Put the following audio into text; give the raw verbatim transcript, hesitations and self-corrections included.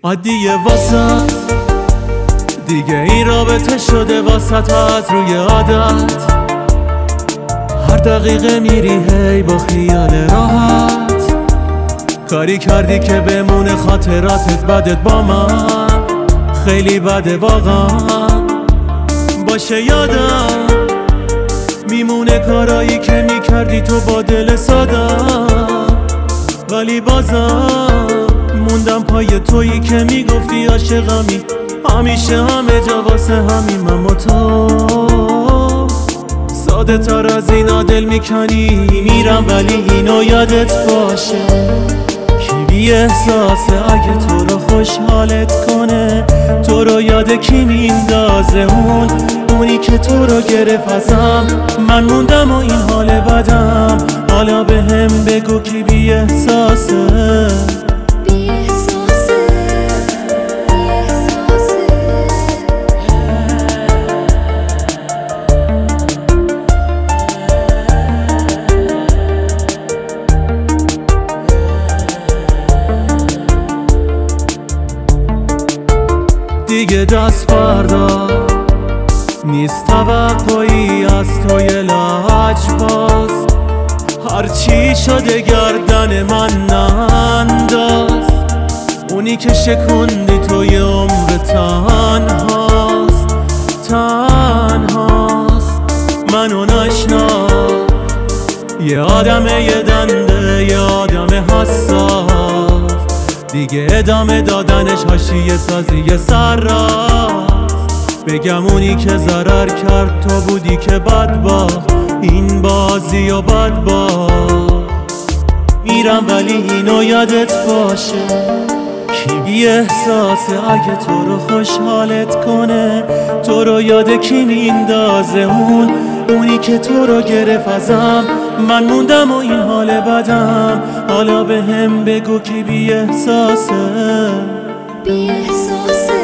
عادیه واسط دیگه این رابطه شده واسطت روی عادت. هر دقیقه میری هی با خیال راحت، کاری کردی که بمونه خاطراتت بدت با من. خیلی بده واقعا، باشه یادم میمونه کارایی که میکردی تو با دل سادم. ولی بازم موندم پای تویی که میگفتی عاشقمی، همیشه همه جا واسه همین من و تو. ساده تر از اینا دل میکنی میرم، ولی اینو یادت باشه کی بی احساسه اگه تو رو خوشحالت کنه. تو رو یاد کی میندازه؟ اون اونی که تو رو گرفت ازم. من موندم و این حال بدم، حالا به هم بگو کی بی احساسه. دیگه دست بردار، نیست توقعی از توی لجباز. هرچی شده گردن من ننداز، اونی که شکوندی توی عمر تنهاست. تنهاست منو نشنا، یه آدمه یه دنده یه آدم حساس. دیگه ادامه دادنش حاشیه سازی سر راست. بگم اونی که ضرر کرد تو بودی که بد باخت این بازی و بد باخت. میرم ولی اینو یادت باشه کی بی احساسه اگه تو رو خوشحالت کنه. تو رو یاد کی میندازه؟ اون اونی که تو رو گرفت ازم. من موندم و این حال بدم، حالا به هم بگو کی بی احساسه. بی احساسه